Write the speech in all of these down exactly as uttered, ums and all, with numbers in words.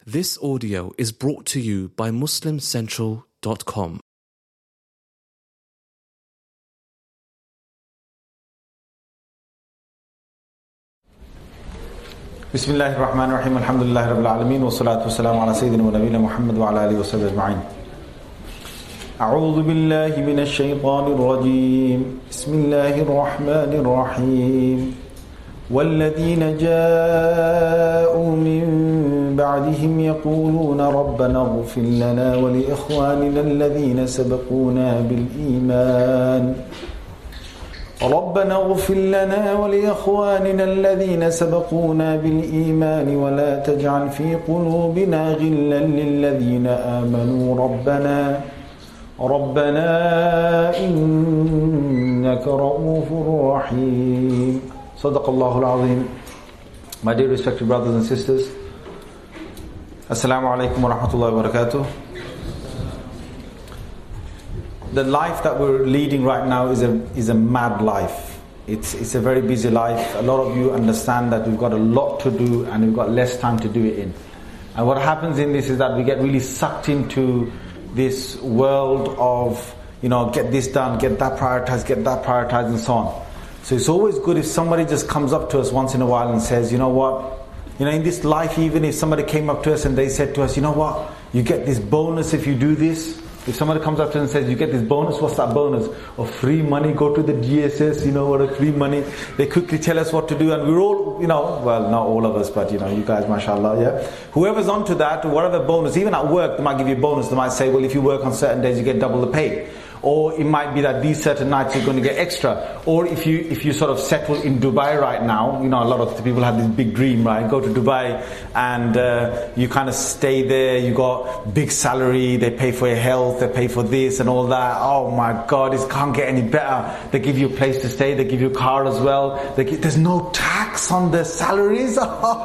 This audio is brought to you by Muslim Central dot com. Bismillahir Rahmanir Rahim. Alhamdulillahi Rabbil Alameen. Wa salatu wa salam ala Sayyidina wa Nabiyina Muhammad wa ala alihi wa sahbihi ajma'in. A'udhu billahi minash shaytanir rajim. Bismillahir Rahmanir Rahim. وَالَّذِينَ جَاءُوا مِن بَعْدِهِمْ يَقُولُونَ رَبَّنَا اغْفِرْ لَنَا وَلِإِخْوَانِنَا الَّذِينَ سَبَقُونَا بِالْإِيمَانِ رَبَّنَا اغْفِرْ لَنَا وَلِإِخْوَانِنَا الَّذِينَ سَبَقُونَا بِالْإِيمَانِ وَلَا تَجْعَلْ فِي قُلُوبِنَا غِلًّا لِلَّذِينَ آمَنُوا رَبَّنَا رَبَّنَا إِنَّكَ رَءُوفٌ رَحِيمٌ. Sadaqallahu al-Azim. My dear respected brothers and sisters, Assalamu alaikum wa rahmatullahi wa barakatuh. The life that we're leading right now is a is a mad life. It's it's a very busy life. A lot of you understand that we've got a lot to do and we've got less time to do it in. And what happens in this is that we get really sucked into this world of, you know, get this done, get that prioritized, get that prioritized, and so on. So it's always good if somebody just comes up to us once in a while and says, you know what, you know, in this life, even if somebody came up to us and they said to us, you know what, you get this bonus if you do this. If somebody comes up to us and says, you get this bonus, what's that bonus? Or free money, go to the D S S, you know, what a free money. They quickly tell us what to do, and we're all, you know, well, not all of us, but you know, you guys, mashallah, yeah. Whoever's onto that, whatever bonus, even at work, they might give you a bonus. They might say, well, if you work on certain days, you get double the pay. Or it might be that these certain nights you're going to get extra. Or if you if you sort of settle in Dubai right now, you know, a lot of people have this big dream, right? Go to Dubai and uh, you kind of stay there. You got big salary. They pay for your health. They pay for this and all that. Oh my God, it can't get any better. They give you a place to stay. They give you a car as well. They give, there's no tax on the salaries.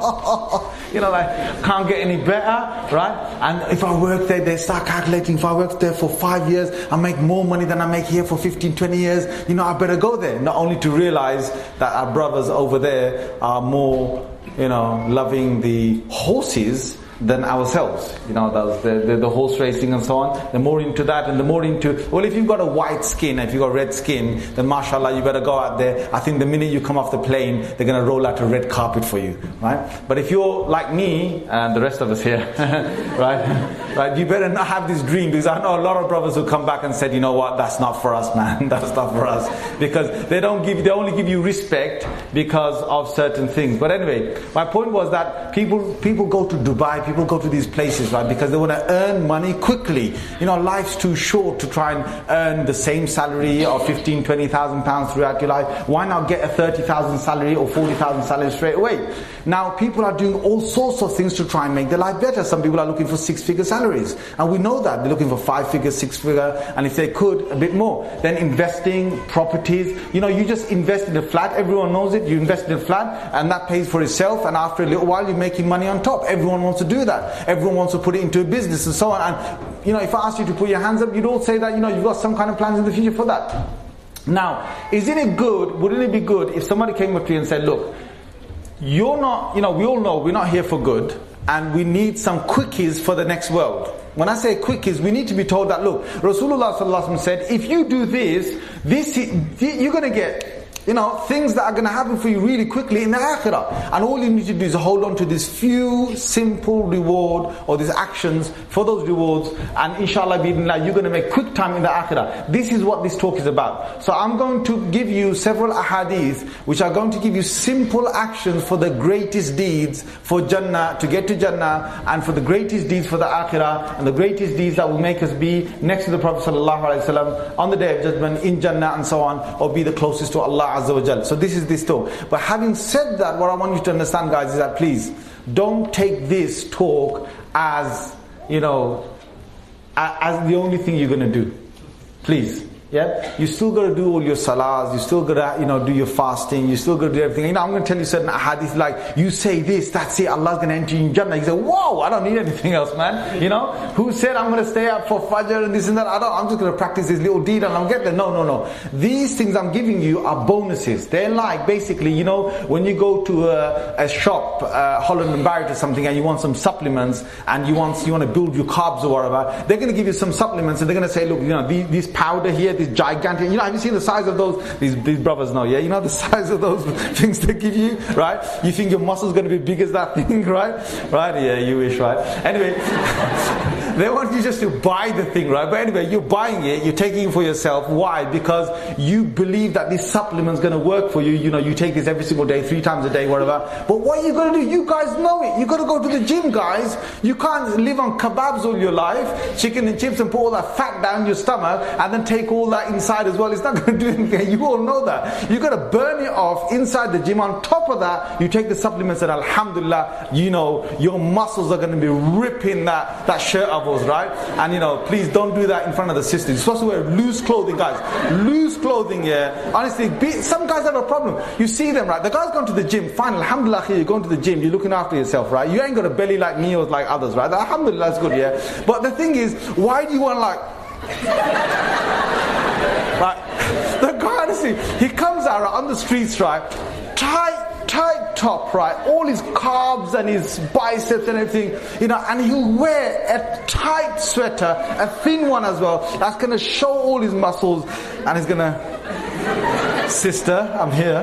You know, like, can't get any better, right? And if I work there, they start calculating. If I work there for five years, I make more money than I make here for fifteen, twenty years. You know, I better go there. Not only to realize that our brothers over there are more, you know, loving the horses than ourselves. You know, those, the, the, the horse racing and so on. They're more into that, and the more into, well, if you've got a white skin, if you've got red skin, then mashallah, you better go out there. I think the minute you come off the plane, they're going to roll out a red carpet for you, right? But if you're like me, and the rest of us here, right, right, you better not have this dream, because I know a lot of brothers who come back and said, you know what, that's not for us, man, that's not for us. Because they don't give, they only give you respect because of certain things. But anyway, my point was that people, people go to Dubai, people go to these places, right, because they want to earn money quickly. You know, life's too short to try and earn the same salary of fifteen, twenty thousand pounds throughout your life. Why not get a thirty thousand salary or forty thousand salary straight away? Now, people are doing all sorts of things to try and make their life better. Some people are looking for six-figure salaries, and we know that. They're looking for five-figure, six-figure, and if they could, a bit more. Then investing, properties. You know, you just invest in a flat, everyone knows it. You invest in a flat, and that pays for itself, and after a little while, you're making money on top. Everyone wants to do that. Everyone wants to put it into a business and so on. And, you know, if I asked you to put your hands up, you'd all say that, you know, you've got some kind of plans in the future for that. Now, isn't it good, wouldn't it be good if somebody came up to you and said, look, you're not, you know, we all know we're not here for good, and we need some quickies for the next world. When I say quickies, we need to be told that, look, Rasulullah sallallahu alaihi wasallam said, if you do this, this you're going to get, you know, things that are going to happen for you really quickly in the akhirah. And all you need to do is hold on to this few simple reward, or these actions for those rewards, and inshallah bi'idhnillah, you're going to make quick time in the akhirah. This is what this talk is about. So I'm going to give you several ahadith which are going to give you simple actions for the greatest deeds for Jannah, to get to Jannah, and for the greatest deeds for the akhirah, and the greatest deeds that will make us be next to the Prophet sallallahu alaihi wasallam on the Day of Judgment, in Jannah and so on, or be the closest to Allah Azza wa Jal. So this is this talk. But having said that, what I want you to understand, guys, is that please don't take this talk as, you know, as the only thing you're going to do. Please. Yeah, you still got to do all your salahs, you still got to, you know, do your fasting, you still got to do everything. You know, I'm going to tell you certain hadith like, you say this, that's it, Allah's going to enter you in Jannah. You say, whoa, I don't need anything else, man. You know, who said I'm going to stay up for Fajr and this and that? I don't, I'm just going to practice this little deed and I'll get there. No, no, no. These things I'm giving you are bonuses. They're like, basically, you know, when you go to a, a shop, uh, Holland and Barrett or something, and you want some supplements, and you want, you want to build your carbs or whatever, they're going to give you some supplements, and they're going to say, look, you know, these, these powder here, this gigantic, you know, have you seen the size of those? These, these brothers know, yeah? You know the size of those things they give you, right? You think your muscle's going to be big as that thing, right? Right? Yeah, you wish, right? Anyway, they want you just to buy the thing, right? But anyway, you're buying it, you're taking it for yourself. Why? Because you believe that this supplement's going to work for you. You know, you take this every single day, three times a day, whatever. But what are you going to do? You guys know it. You got to go to the gym, guys. You can't live on kebabs all your life, chicken and chips, and put all that fat down your stomach, and then take all that inside as well. It's not going to do anything. You all know that. You got to burn it off inside the gym. On top of that, you take the supplements, and alhamdulillah, you know, your muscles are going to be ripping that, that shirt of ours, right? And you know, please don't do that in front of the sisters. You're supposed to wear loose clothing, guys. Loose clothing, yeah. Honestly, be, some guys have a problem. You see them, right? The guy's gone to the gym. Fine, alhamdulillah, you're going to the gym. You're looking after yourself, right? You ain't got a belly like me or like others, right? Alhamdulillah, that's good, yeah. But the thing is, why do you want like... right? The guy, honestly, he comes out right, on the streets, right? Tight, tight top, right? All his carbs and his biceps and everything, you know, and he'll wear a tight sweater, a thin one as well, that's going to show all his muscles, and he's going to, sister, I'm here.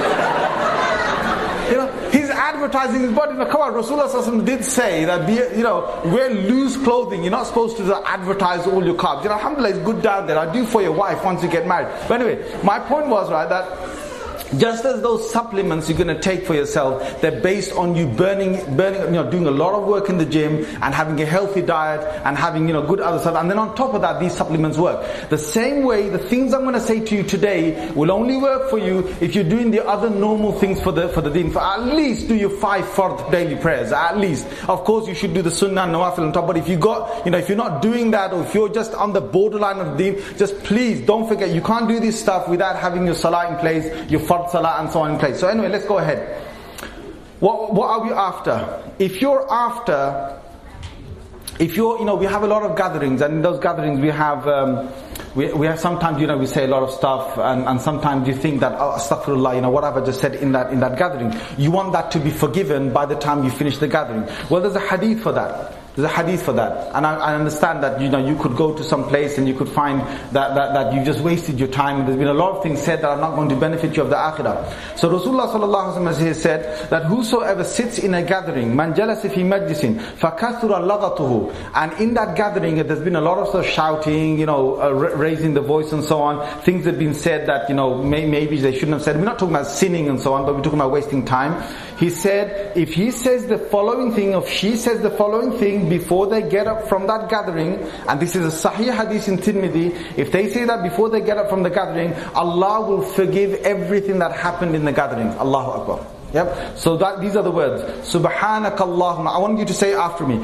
You know, he's advertising his body. Now, come on, Rasulullah did say that, be, you know, wear loose clothing. You're not supposed to advertise all your carbs. You know, alhamdulillah, it's good down there. I do for your wife once you get married. But anyway, my point was, right, that just as those supplements you're going to take for yourself, they're based on you burning, burning, you know, doing a lot of work in the gym and having a healthy diet and having, you know, good other stuff. And then on top of that, these supplements work. The same way, the things I'm going to say to you today will only work for you if you're doing the other normal things for the for the deen. For at least do your five fard daily prayers. At least, of course, you should do the sunnah and nawafil on top. But if you got, you know, if you're not doing that, or if you're just on the borderline of the deen, just please don't forget, you can't do this stuff without having your salah in place, your fard salah and so on in place. So anyway, let's go ahead. What, what are we after? If you're after, if you're, you know, we have a lot of gatherings, and in those gatherings we have, um, we, we have sometimes, you know, we say a lot of stuff, and, and sometimes you think that, oh, astaghfirullah, you know, what have I just said in that, in that gathering? You want that to be forgiven by the time you finish the gathering. Well, there's a hadith for that. There's a hadith for that, and I, I understand that, you know, you could go to some place and you could find that, that, that you just wasted your time. There's been a lot of things said that are not going to benefit you of the akhirah. So Rasulullah sallallahu alaihi wasallam has said that whosoever sits in a gathering, man jalasa fi majlisin fakathura laghatuhu, and in that gathering there's been a lot of sort of shouting, you know, uh, raising the voice and so on. Things have been said that, you know, may, maybe they shouldn't have said. We're not talking about sinning and so on, but we're talking about wasting time. He said, if he says the following thing, or she says the following thing before they get up from that gathering, and this is a Sahih hadith in Tirmidhi, if they say that before they get up from the gathering, Allah will forgive everything that happened in the gathering. Allahu Akbar. Yep. So that, these are the words. Subhanakallahumma. I want you to say after me.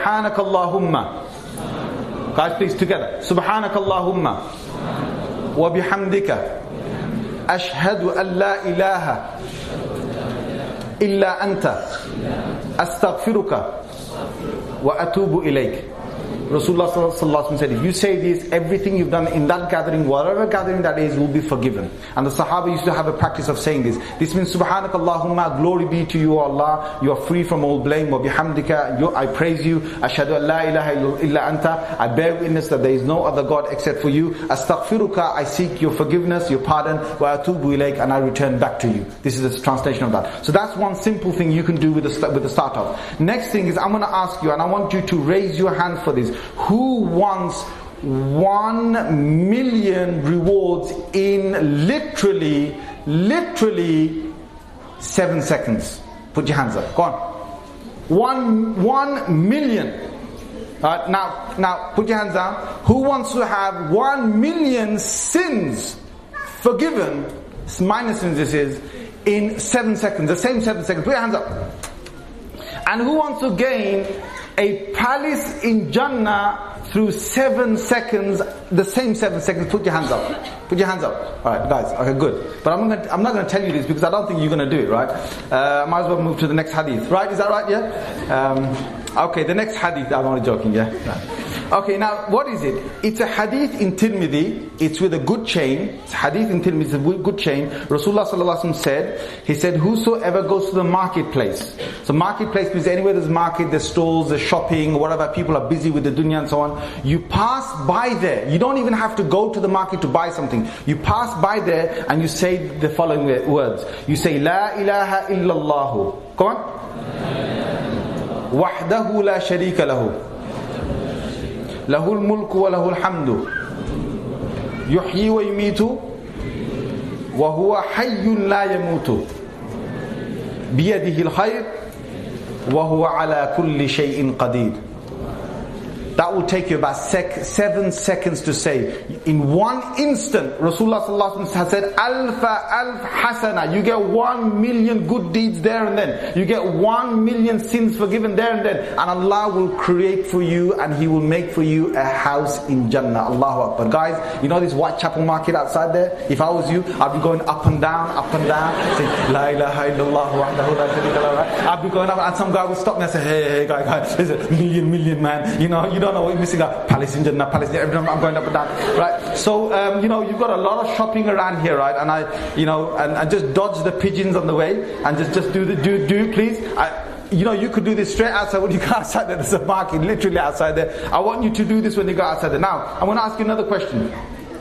Subhanakallahumma. Guys, please, together. Subhanakallahumma. Wa bihamdika. Ashhadu an la ilaha illa anta. Astaghfiruka. Wa atubu ilayk. Rasulullah sallallahu alaihi wasallam said, if you say this, everything you've done in that gathering, whatever gathering that is, will be forgiven. And the Sahaba used to have a practice of saying this. This means, Subhanakallahumma, glory be to you, Allah. You are free from all blame. Wa bihamdika, I praise you. Ashhadu an la ilaha illa anta. I bear witness that there is no other God except for you. Astaghfiruka, I seek your forgiveness, your pardon. Wa atubu ilayk, and I return back to you. This is the translation of that. So that's one simple thing you can do with the with the start off. Next thing is, I'm going to ask you, and I want you to raise your hands for this. Who wants one million rewards in literally, literally seven seconds? Put your hands up. Go on. One, one million. Uh, now, now, put your hands down. Who wants to have one million sins forgiven, minor sins this is, in seven seconds? The same seven seconds. Put your hands up. And who wants to gain a palace in Jannah through seven seconds, the same seven seconds. Put your hands up. Put your hands up. Alright, guys, okay, good. But I'm, gonna, I'm not going to tell you this because I don't think you're going to do it, right? Uh, might as well move to the next hadith. Right, is that right, yeah? Um, okay, the next hadith, I'm only joking, yeah? Right. Okay, now what is it? It's a hadith in Tirmidhi. It's with a good chain. It's a hadith in Tirmidhi. It's a good chain. Rasulullah sallallahu alaihi wasallam said, he said, whosoever goes to the marketplace. So marketplace means anywhere there's market, there's stalls, there's shopping, whatever. People are busy with the dunya and so on. You pass by there. You don't even have to go to the market to buy something. You pass by there and you say the following words. You say, La ilaha illallah. Come on. Wahdahu la sharika lahu. له الملك وله الحمد يحيي ويميت وهو حي لا يموت بيده الخير وهو على كل شيء قدير. That will take you about sec- seven seconds to say. In one instant, Rasulullah sallallahu alaihi wasallam has said, Alfa alf hasana. You get one million good deeds there and then. You get one million sins forgiven there and then. And Allah will create for you and He will make for you a house in Jannah. Allahu Akbar. Guys, you know this Whitechapel market outside there? If I was you, I'd be going up and down, up and down, saying, La ilaha illallah wahdahu la sharika lahu. I'd be going up and some guy would stop me and say, hey, hey, guy, guy, there's a million, million man. You know, you don't know what you're missing out. Palace in Jannah, Palace in Jannah. Every time I'm going up and down. Right? So, um, you know, you've got a lot of shopping around here, right? And I, you know, and, and just dodge the pigeons on the way and just, just do the, do, do, please. I, you know, you could do this straight outside when you go outside there. There's a market literally outside there. I want you to do this when you go outside there. Now, I'm going to ask you another question.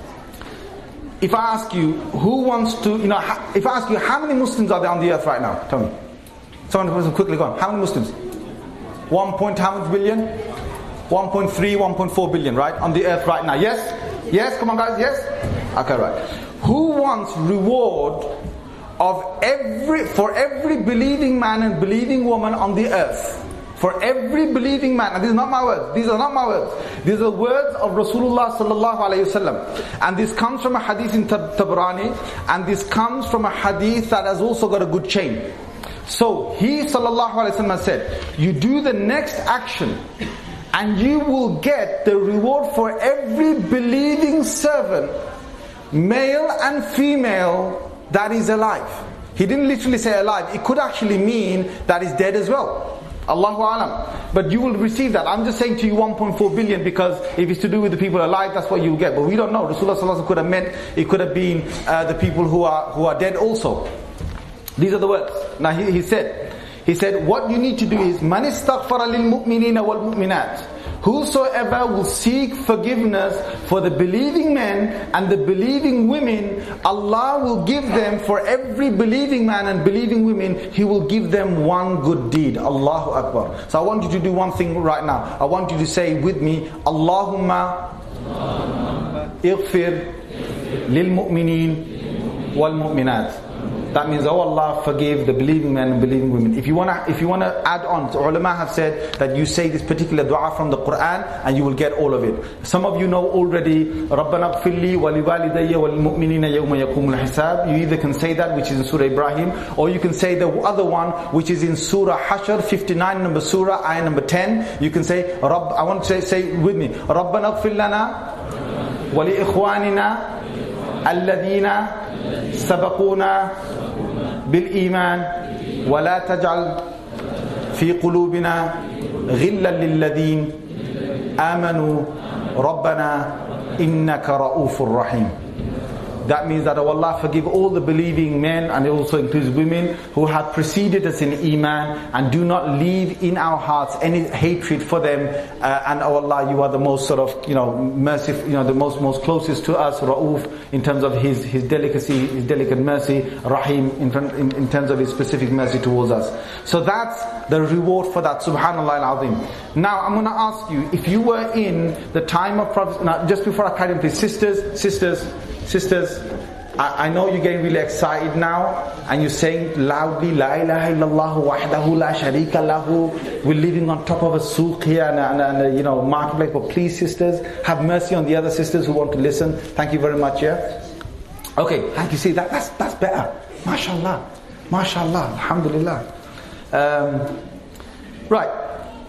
If I ask you, who wants to, you know, if I ask you, how many Muslims are there on the earth right now? Tell me. Someone quickly go on. How many Muslims? One point how much billion? one point three, one point four billion, right? On the earth right now. Yes? Yes? Come on guys, yes? Okay, right. Who wants reward of every, for every believing man and believing woman on the earth? For every believing man, and these are not my words, these are not my words, these are words of Rasulullah sallallahu alayhi wasallam. And this comes from a hadith in Tabrani, and this comes from a hadith that has also got a good chain. So, he sallallahu alayhi wasallam said, you do the next action, and you will get the reward for every believing servant, male and female, that is alive. He didn't literally say alive, it could actually mean that is dead as well. Allahu Alam. But you will receive that. I'm just saying to you one point four billion because if it's to do with the people alive, that's what you will get. But we don't know. Rasulullah sallallahu alaihi wasallam could have meant, it could have been uh, the people who are who are dead also. These are the words. Now he, he said, he said, what you need to do is, Man istaghfara lil mu'minina wal mu'minat. Whosoever will seek forgiveness for the believing men and the believing women, Allah will give them, for every believing man and believing women, He will give them one good deed. Allahu Akbar. So I want you to do one thing right now. I want you to say with me, Allahumma ighfir lil mu'minin wal mu'minat. That means, oh Allah, forgive the believing men and believing women. If you wanna, if you wanna add on, so ulama have said that you say this particular dua from the Quran and you will get all of it. Some of you know already, رَبَّنَا اغْفِرْ لِي وَلِوَالِدَيَّ وَالْمُؤْمِنِينَ يَوْمَ يَقُومُ الْحِسَابِ. You either can say that, which is in Surah Ibrahim, or you can say the other one, which is in Surah Hashr, fifty-nine number Surah, ayah number ten. You can say, Rabb, I want to say, say with me, رَبَّنَا اغْفِرْ لَنَا وَلِإِخْوَانِنَا الَّذِينَ سبقونا بالإيمان ولا تجعل في قلوبنا غلا للذين آمنوا ربنا إنك رؤوف رحيم. That means that, oh Allah, forgive all the believing men, and it also includes women, who have preceded us in Iman, and do not leave in our hearts any hatred for them. Uh, and oh Allah, you are the most sort of, you know, merciful, you know, the most most closest to us, Ra'uf, in terms of His His delicacy, His delicate mercy, Rahim, in, in, in terms of His specific mercy towards us. So that's the reward for that, Subhanallah al-Azim. Now I'm going to ask you, if you were in the time of Prophet, now just before I carry on, please, sisters, sisters, Sisters, I, I know you're getting really excited now, and you're saying loudly, La ilaha illallah wahdahu la sharika lahu. We're living on top of a souk here and a, and a, and a you know, marketplace. But please, sisters, have mercy on the other sisters who want to listen. Thank you very much, yeah? Okay, thank you. See, that, that's, that's better. MashaAllah. MashaAllah. Alhamdulillah. Um, right.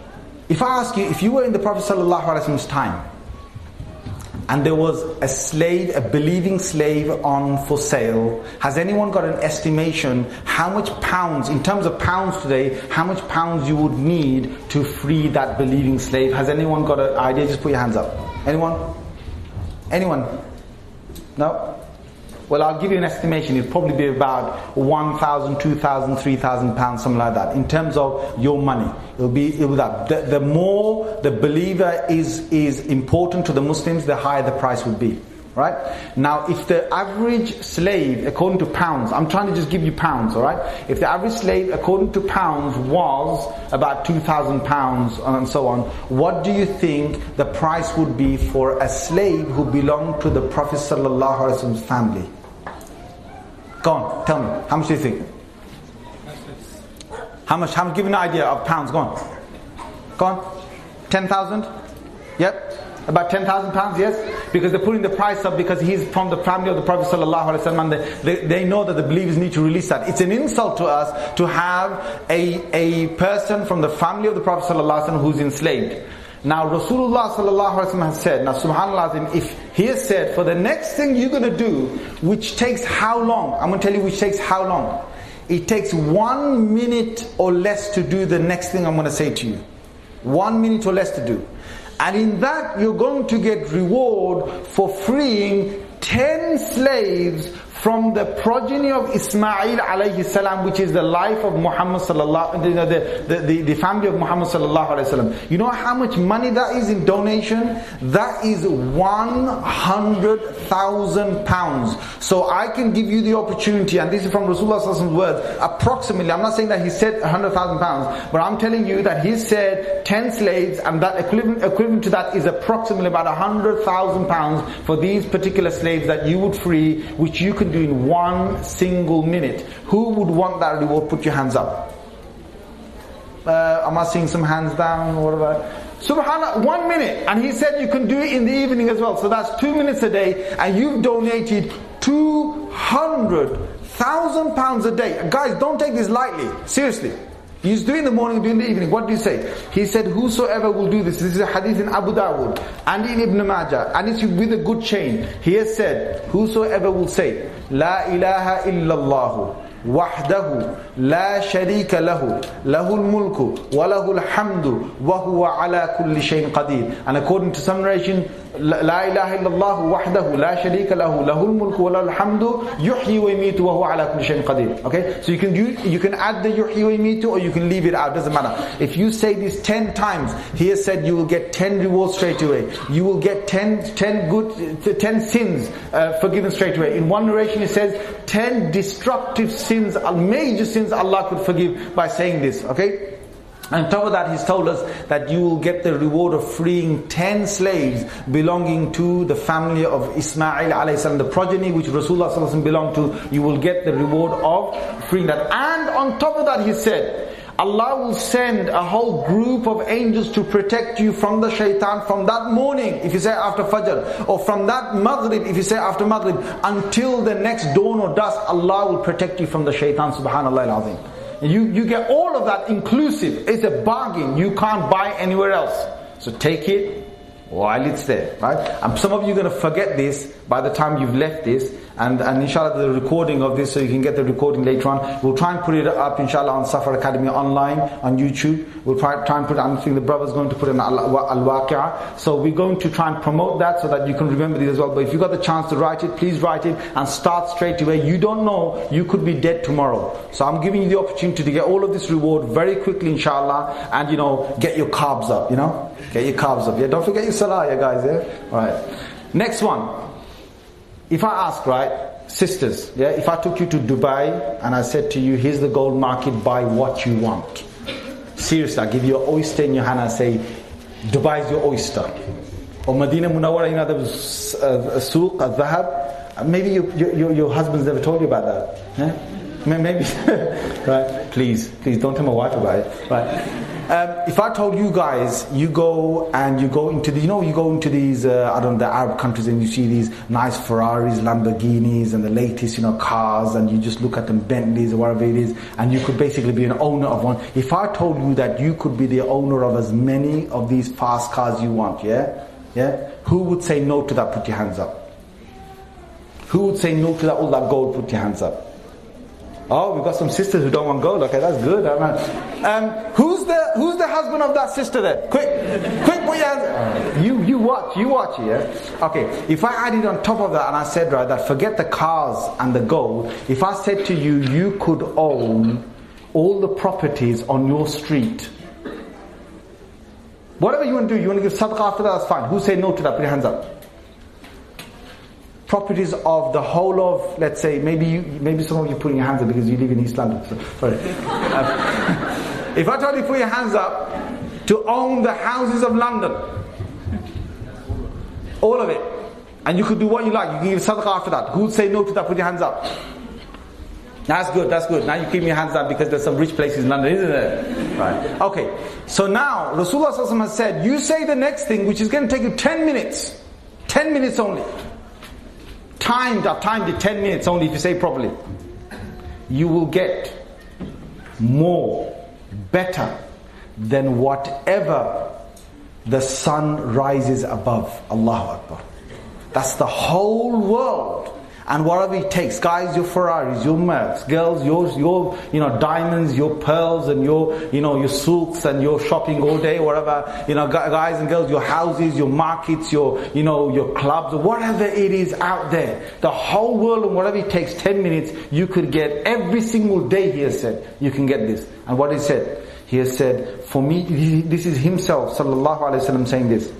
If I ask you, if you were in the Prophet ﷺ's time, and there was a slave, a believing slave on for sale, has anyone got an estimation how much pounds, in terms of pounds today, how much pounds you would need to free that believing slave? Has anyone got an idea? Just put your hands up. Anyone? Anyone? No? Well, I'll give you an estimation. It'll probably be about one thousand, two thousand, three thousand pounds, something like that. In terms of your money, it'll be, it'll be that. The, the more the believer is, is important to the Muslims, the higher the price would be. Right? Now, if the average slave, according to pounds, I'm trying to just give you pounds, alright? If the average slave, according to pounds, was about two thousand pounds and so on, what do you think the price would be for a slave who belonged to the Prophet ﷺ's family? Go on, tell me. How much do you think? How much? How much? Give me an idea of pounds. Go on. Go on. ten thousand? Yep. About ten thousand pounds, yes? Because they're putting the price up because he's from the family of the Prophet ﷺ, and they, they, they know that the believers need to release that. It's an insult to us to have a, a person from the family of the Prophet ﷺ who's enslaved. Now Rasulullah sallallahu alaihi wasallam has said, now subhanAllah, if he has said, for the next thing you're going to do, which takes how long? I'm going to tell you which takes how long. It takes one minute or less to do the next thing I'm going to say to you. One minute or less to do. And in that you're going to get reward for freeing ten slaves from the progeny of Ismail alayhi salam, which is the life of Muhammad sallallahu, the, the, the, the family of Muhammad sallallahu alayhi wasallam. You know how much money that is in donation? That is one hundred thousand pounds. So I can give you the opportunity, and this is from Rasulullah sallallahu alayhi wasallam's words, approximately, I'm not saying that he said one hundred thousand pounds, but I'm telling you that he said ten slaves, and that equivalent, equivalent to that is approximately about one hundred thousand pounds for these particular slaves that you would free, which you can do in one single minute. Who would want that reward? Put your hands up. Uh, am I seeing some hands down or whatever? Subhanallah, one minute. And he said you can do it in the evening as well. So that's two minutes a day, and you've donated two hundred thousand pounds a day. Guys, don't take this lightly. Seriously. You do it in the morning, do it in the evening. What do you say? He said, whosoever will do this. This is a hadith in Abu Dawud and in Ibn Majah, and it's with a good chain. He has said, whosoever will say, La ilaha illallah wahdahu la sharika lahu lahul mulku wa lahul hamdu wa huwa ala kulli shayin qadir. And according to some narration, La ilaha illallah wahdahu la sharika lahu lahul mulku wa lahul hamdu yuhyi wa yumitu wa huwa ala kulli shayin qadir. Okay, so you can do, you can add the yuhyi wa yumitu, or you can leave it out. Doesn't matter. If you say this ten times, he has said you will get ten rewards straight away. You will get ten, ten good, ten sins uh, forgiven straight away. In one narration, it says ten destructive sins, major sins Allah could forgive by saying this. Okay. And on top of that, he's told us that you will get the reward of freeing ten slaves belonging to the family of Ismail alayhi salam, the progeny which Rasulullah sallallahu alaihi wasallam belonged to. You will get the reward of freeing that. And on top of that, he said, Allah will send a whole group of angels to protect you from the shaitan from that morning, if you say after Fajr, or from that Maghrib, if you say after Maghrib, until the next dawn or dusk. Allah will protect you from the shaitan, subhanallah al-azim. You, you get all of that inclusive. It's a bargain. You can't buy anywhere else. So take it while it's there, right? And some of you are going to forget this by the time you've left this. And, and inshallah, the recording of this, so you can get the recording later on. We'll try and put it up, inshallah, on Safar Academy online, on YouTube. We'll try, try and put it, I think the brother's going to put it on Al-Waqi'ah. So we're going to try and promote that so that you can remember this as well. But if you've got the chance to write it, please write it and start straight away. You don't know, you could be dead tomorrow. So I'm giving you the opportunity to get all of this reward very quickly, inshallah, and, you know, get your carbs up, you know? Get your carbs up. Yeah, don't forget your salah, yeah, guys, yeah? Alright. Next one. If I ask, right, sisters, yeah, if I took you to Dubai and I said to you, here's the gold market, buy what you want. Seriously, I give you an oyster in your hand and I say, Dubai is your oyster. Or Medina Munawwara, you know, there was a souk, a dhahab. Maybe you, you, your husband's never told you about that. Yeah? Maybe. Right? Please, please don't tell my wife about it. Right? Um, if I told you guys, you go and you go into the, you know, you go into these, uh, I don't know, the Arab countries and you see these nice Ferraris, Lamborghinis and the latest, you know, cars, and you just look at them, Bentleys or whatever it is, and you could basically be an owner of one. If I told you that you could be the owner of as many of these fast cars you want, yeah? Yeah? Who would say no to that? Put your hands up. Who would say no to that, all that gold? Put your hands up. Oh, we've got some sisters who don't want gold. Okay, that's good. Um, who's the Who's the husband of that sister there? Quick, quick, put your hands up. You you watch, you watch, yeah. Okay, if I added on top of that and I said, right, that forget the cars and the gold. If I said to you, you could own all the properties on your street. Whatever you want to do, you want to give sadaqah after that, that's fine. Who say no to that? Put your hands up. Properties of the whole of, let's say, maybe you, maybe some of you putting your hands up because you live in East London. So, sorry. Um, if I told you to put your hands up to own the houses of London, all of it, and you could do what you like, you can give sadaqah after that. Who would say no to that? Put your hands up. That's good, that's good. Now you keep your hands up because there's some rich places in London, isn't it? Right. Okay. So now, Rasulullah sallallahu alaihi wasallam has said, you say the next thing, which is going to take you ten minutes. ten minutes only. Timed, I've timed it ten minutes only if you say properly. You will get more, better than whatever the sun rises above. Allahu Akbar. That's the whole world. And whatever it takes, guys, your Ferraris, your Mercs, girls, your, your, you know, diamonds, your pearls, and your, you know, your souks, and your shopping all day, whatever, you know, guys and girls, your houses, your markets, your, you know, your clubs, whatever it is out there, the whole world, and whatever it takes, ten minutes, you could get every single day. He has said, you can get this. And what he said, he has said, for me, this is himself, sallallahu alaihi wasallam, saying this.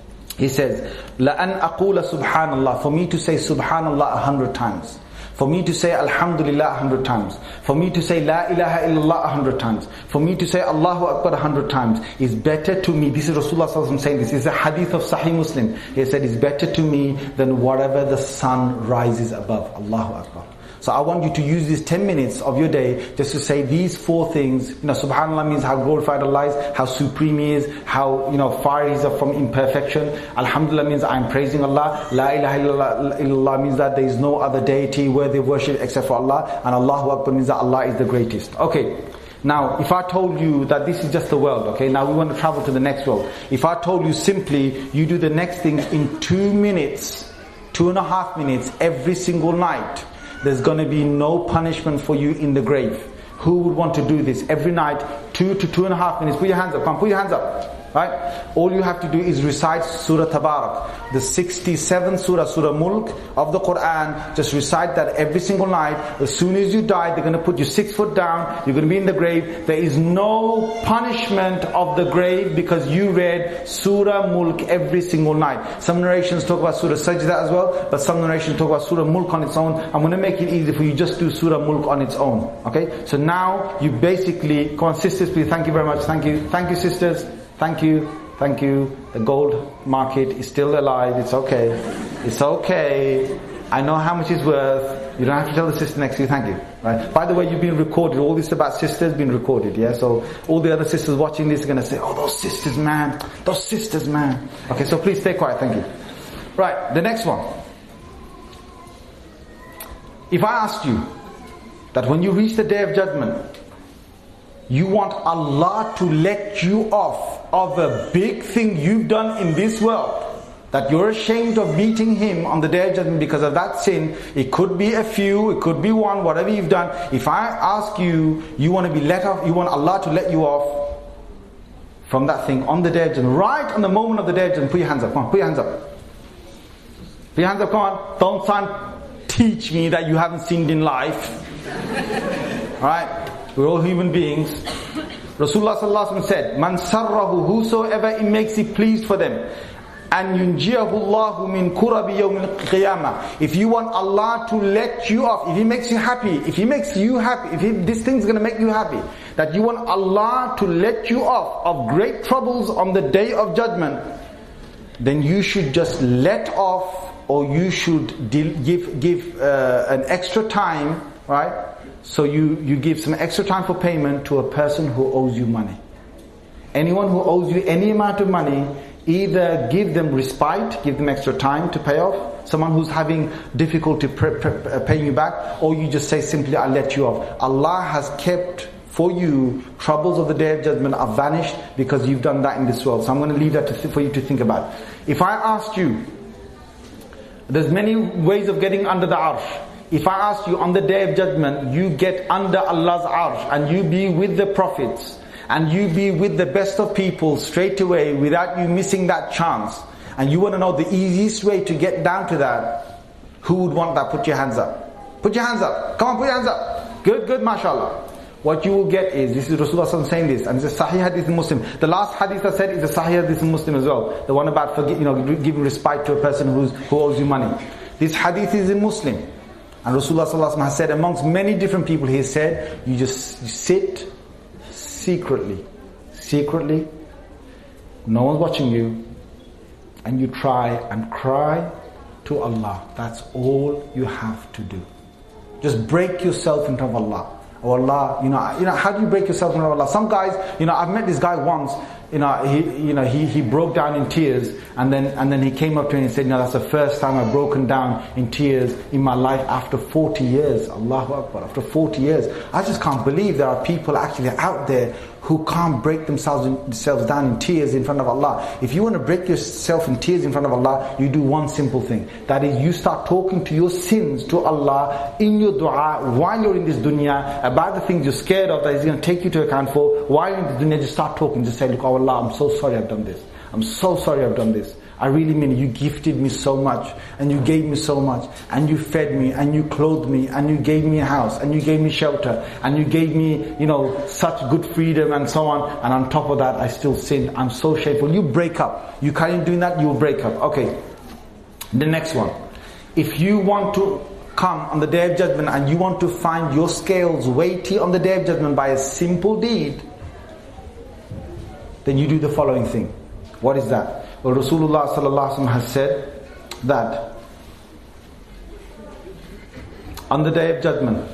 He says, لَأَنْ أَقُولَ سُبْحَانَ اللَّهِ, for me to say subhanallah a hundred times. For me to say alhamdulillah a hundred times. For me to say la ilaha illallah a hundred times. For me to say Allahu Akbar a hundred times is better to me. This is Rasulullah sallallahu alaihi wasallam saying this. This is a hadith of Sahih Muslim. He said it's better to me than whatever the sun rises above. Allahu Akbar. So I want you to use these ten minutes of your day just to say these four things. You know, subhanallah means how glorified Allah is, how supreme He is, how, you know, far He is from imperfection. Alhamdulillah means I'm praising Allah. La ilaha illallah, illallah means that there is no other deity worthy of worship except for Allah. And Allahu Akbar means that Allah is the greatest. Okay. Now, if I told you that this is just the world, okay, now we want to travel to the next world. If I told you simply, you do the next thing in two minutes, two and a half minutes every single night, there's going to be no punishment for you in the grave. Who would want to do this every night, two to two and a half minutes? Put your hands up, come on, put your hands up. Right? All you have to do is recite Surah Tabarak, the sixty-seventh Surah, Surah Mulk of the Quran. Just recite that every single night. As soon as you die, they're going to put you six foot down. You're going to be in the grave. There is no punishment of the grave because you read Surah Mulk every single night. Some narrations talk about Surah Sajda as well, but some narrations talk about Surah Mulk on its own. I'm going to make it easy for you. Just do Surah Mulk on its own. Okay? So now you basically, come on sisters, please. Thank you very much. Thank you. Thank you sisters. Thank you, thank you. The gold market is still alive. It's okay. It's okay. I know how much it's worth. You don't have to tell the sister next to you. Thank you. Right. By the way, you've been recorded. All this about sisters been recorded. Yeah. So all the other sisters watching this are going to say, "Oh, those sisters, man. Those sisters, man." Okay. So please stay quiet. Thank you. Right. The next one. If I asked you that when you reach the Day of Judgment, you want Allah to let you off of a big thing you've done in this world, that you're ashamed of meeting Him on the Day of Judgment because of that sin. It could be a few, it could be one, whatever you've done. If I ask you, you want to be let off, you want Allah to let you off from that thing on the Day of Judgment, right on the moment of the Day of Judgment. Put your hands up, come on, put your hands up. Put your hands up, come on. Don't try and teach me that you haven't sinned in life. Alright? We're all human beings. Rasulullah sallallahu alaihi wasallam said, "Man sarrahu, whosoever it makes it pleased for them, and yunjiyahu Allahu min kurabi yawm al-qiyamah." If you want Allah to let you off, if He makes you happy, if He makes you happy, if he, this thing's going to make you happy, that you want Allah to let you off of great troubles on the Day of Judgment, then you should just let off, or you should give give uh, an extra time, right? So you, you give some extra time for payment to a person who owes you money. Anyone who owes you any amount of money, either give them respite, give them extra time to pay off. Someone who's having difficulty pre- pre- paying you back, or you just say simply, I'll let you off. Allah has kept for you troubles of the Day of Judgment are vanished because you've done that in this world. So I'm going to leave that to th- for you to think about. If I asked you, there's many ways of getting under the arsh. If I asked you on the Day of Judgment, you get under Allah's arsh and you be with the prophets and you be with the best of people straight away without you missing that chance, and you want to know the easiest way to get down to that, who would want that? Put your hands up. Put your hands up. Come on, put your hands up. Good, good, mashallah. What you will get is, this is Rasulullah saying this, and it's a Sahih Hadith in Muslim. The last Hadith I said is a Sahih Hadith in Muslim as well. The one about forgive, you know, giving respite to a person who's, who owes you money. This Hadith is in Muslim. And Rasulullah has said, amongst many different people, he said, you just you sit secretly, secretly, no one's watching you, and you try and cry to Allah. That's all you have to do. Just break yourself in front of Allah. Oh Allah, you know, you know, how do you break yourself in front of Allah? Some guys, you know, I've met this guy once, you know, he, you know, he, he broke down in tears, and then, and then he came up to me and said, you know, that's the first time I've broken down in tears in my life after forty years. Allahu Akbar, after forty years. I just can't believe there are people actually out there who can't break themselves, themselves down in tears in front of Allah. If you want to break yourself in tears in front of Allah, you do one simple thing. That is, you start talking to your sins to Allah in your dua while you're in this dunya about the things you're scared of that He's going to take you to account for. While you're in this dunya, just start talking. Just say, look, oh Allah, I'm so sorry I've done this. I'm so sorry I've done this. I really mean it. You gifted me so much, and you gave me so much, and you fed me, and you clothed me, and you gave me a house, and you gave me shelter, and you gave me, you know, such good freedom and so on, and on top of that I still sin. I'm so shameful. You break up. You can't doing that, you will break up. Okay. The next one. If you want to come on the Day of Judgment and you want to find your scales weighty on the Day of Judgment by a simple deed, then you do the following thing. What is that? Well, Rasulullah sallallahu alaihi wasallam has said that on the Day of Judgment,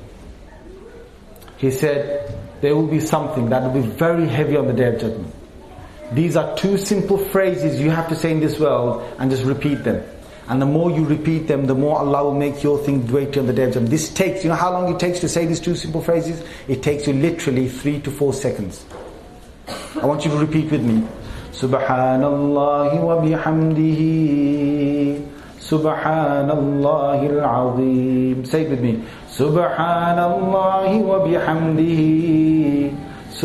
he said there will be something that will be very heavy on the Day of Judgment. These are two simple phrases you have to say in this world and just repeat them. And the more you repeat them, the more Allah will make your thing weighty on the Day of Judgment. This takes, you know how long it takes to say these two simple phrases? It takes you literally three to four seconds. I want you to repeat with me. Subhanallah wa bihamdihi, Subhanallah al-azim. Say it with me. Subhanallah wa bihamdihi,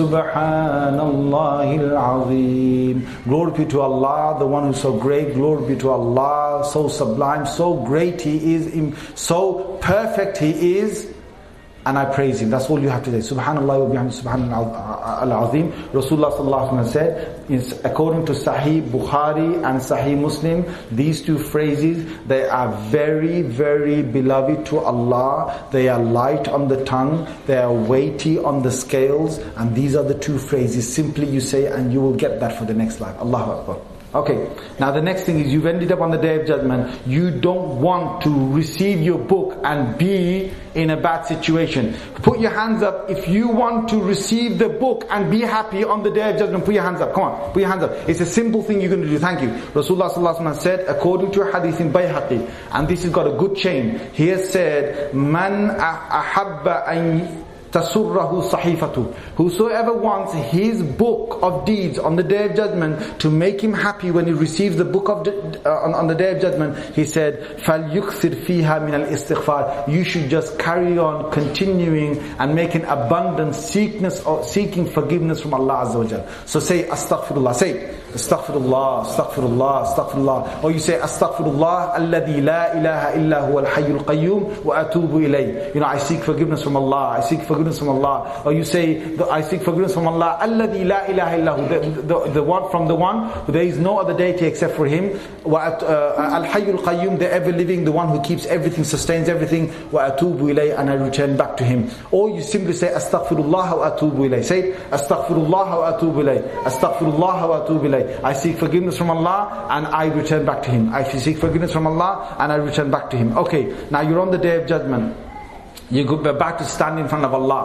Subhanallah al-azim. Glory be to Allah, the one who is so great. Glory be to Allah, so sublime, so great He is, so perfect He is. And I praise Him. That's all you have to say. Subhanallah wa bihamdihi, Subhanallah al-azim. Rasulullah sallallahu alaihi wasallam said, is according to Sahih Bukhari and Sahih Muslim, these two phrases, they are very, very beloved to Allah. They are light on the tongue. They are weighty on the scales. And these are the two phrases. Simply you say, and you will get that for the next life. Allahu Akbar. Okay, now the next thing is, you've ended up on the Day of Judgment. You don't want to receive your book and be in a bad situation. Put your hands up if you want to receive the book and be happy on the Day of Judgment. Put your hands up, come on, put your hands up. It's a simple thing you're going to do. Thank you. Rasulullah sallallahu alaihi wasallam said, according to a hadith in Bayhaqi, and this has got a good chain, he has said, Man ahabba an tasurrahu sahifatu. Whosoever wants his book of deeds on the Day of Judgment to make him happy when he receives the book of uh, on, on the Day of Judgment, he said, فَلْيُكْثِرْ فِيهَا مِنَ الْإِسْتِغْفَارِ. You should just carry on continuing and making abundant seekness or seeking forgiveness from Allah Azza wa Jal. So say astaghfirullah. Say astaghfirullah, astaghfirullah, astaghfirullah. Or you say astaghfirullah alladhi la ilaha illa huwa al-hayyul qayyum wa atubu ilayh. You know, I seek forgiveness from Allah. I seek forgiveness from Allah. Or you say, I seek forgiveness from Allah alladhi la ilaha illa hu. The, the, the one from the one, there is no other deity except for Him. Wa al-hayyul qayyum, the ever living, the one who keeps everything, sustains everything. Wa atubu ilayh, and I return back to Him. Or you simply say astaghfirullah wa atubu ilayh. Say astaghfirullah wa atubu ilayh. Astaghfirullah wa atubu ilayh. I seek forgiveness from Allah and I return back to Him. I seek forgiveness from Allah and I return back to Him. Okay, now you're on the Day of Judgment. You're about to stand in front of Allah.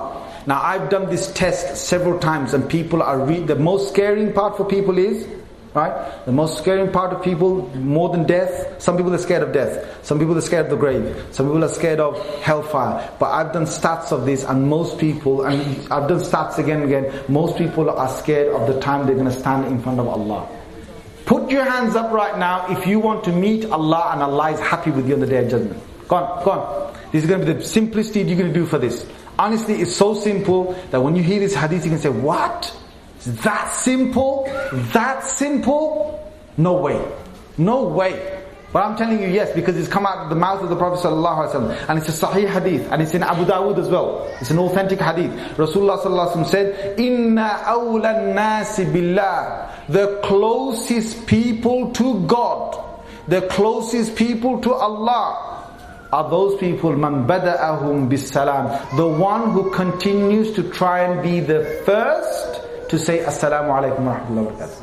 Now I've done this test several times, and people are re- the most scaring part for people is, right? The most scaring part of people, more than death. Some people are scared of death. Some people are scared of the grave. Some people are scared of hellfire. But I've done stats of this, and most people, and I've done stats again and again, most people are scared of the time they're going to stand in front of Allah. Put your hands up right now if you want to meet Allah and Allah is happy with you on the Day of Judgment. Go on, go on. This is going to be the simplest deed you're going to do for this. Honestly, it's so simple that when you hear this hadith, you can say, what? Is that simple? That simple? No way. No way. But I'm telling you, yes, because it's come out of the mouth of the Prophet ﷺ, and it's a sahih hadith, and it's in Abu Dawud as well. It's an authentic hadith. Rasulullah ﷺ said, Inna awla nasi billah. The closest people to God, the closest people to Allah, are those people, man bada'ahum bis salam, the one who continues to try and be the first to say assalamu alaikum wa rahmatullahi wa barakatuh.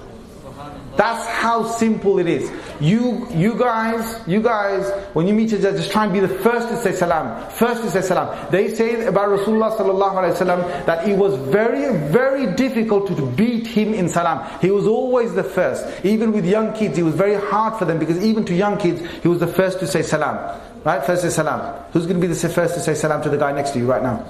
That's how simple it is. You you guys, you guys, when you meet each other, just try and be the first to say salam. First to say salam. They say about Rasulullah sallallahu alaihi wasallam that it was very, very difficult to beat him in salam. He was always the first. Even with young kids, it was very hard for them, because even to young kids, he was the first to say salam. Right? First to say salam. Who's going to be the first to say salam to the guy next to you right now?